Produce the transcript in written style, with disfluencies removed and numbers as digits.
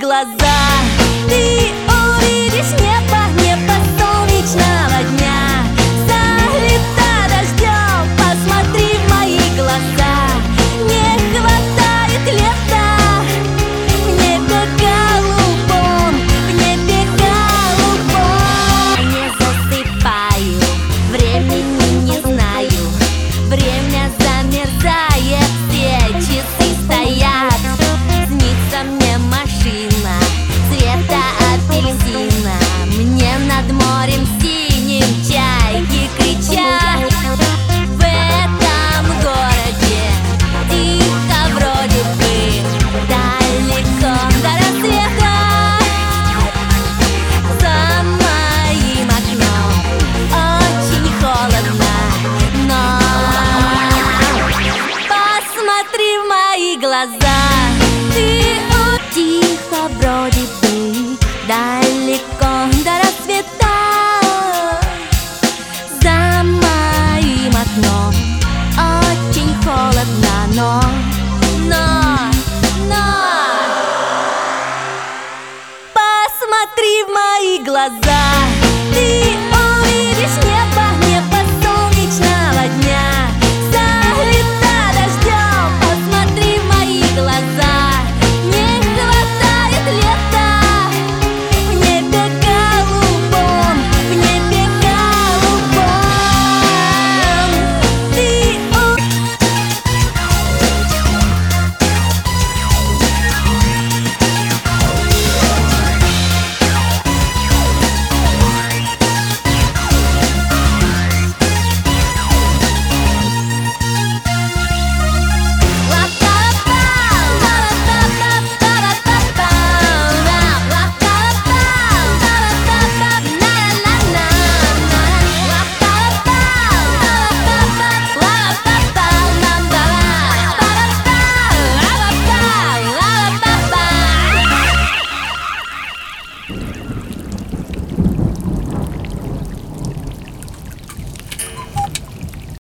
глаза. Ты увидишь небо, небо солнечного дня. Залито дождем, посмотри в мои глаза. Не хватает лета в небе голубом, в небе голубом. Не засыпаю, времени не знаю, время замерзает, все часы стоят. Снится мне машина цвета апельсина, мне над морем синим чайки кричат. В этом городе тихо вроде бы, далеко до рассвета. За моим окном очень холодно, но посмотри в мои глаза. Ты тихо вроде бы, далеко до рассвета. За моим окном очень холодно, но посмотри в мои глаза.